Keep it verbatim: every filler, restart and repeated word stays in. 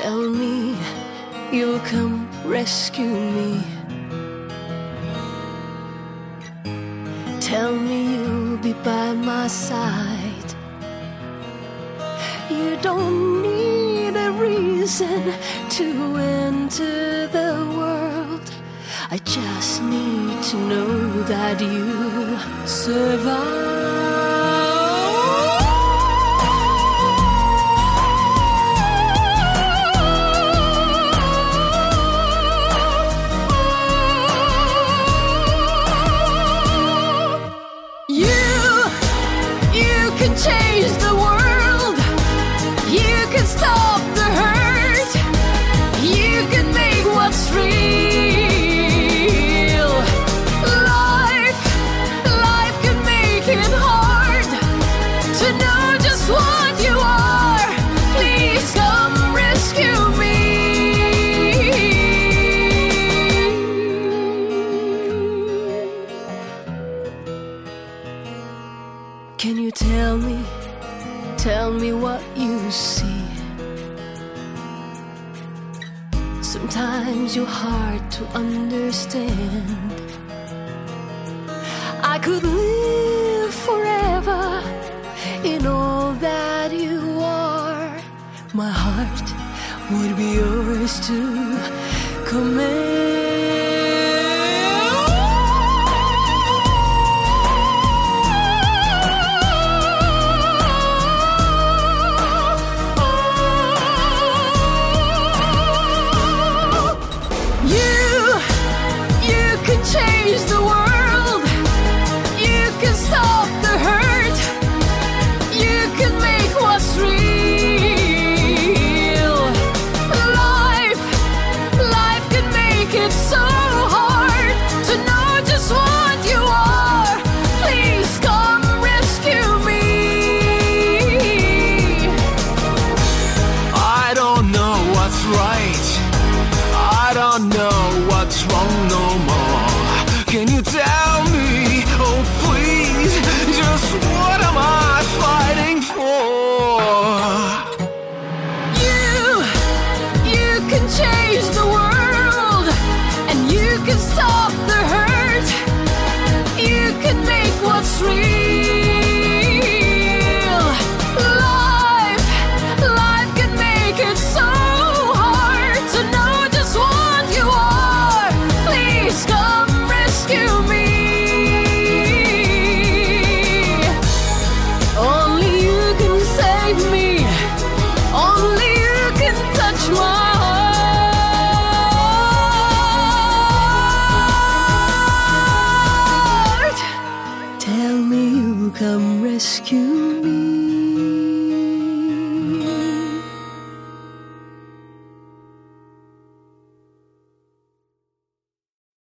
Tell me you'll come rescue me. Tell me you'll be by my side. You don't need a reason to enter the world. I just need to know that you survive. Change the world. You can stop the hurt. You can make what's real. Life, life can make it hard to know just what you are. Please come rescue me. Can you tell me, tell me what you see? Sometimes you're hard to understand. I could live forever in all that you are. My heart would be yours to command. Change the world. You can stop the hurt. You can make what's real. Life, life can make it so hard to know just what you are. Please come rescue me. I don't know what's right. I don't know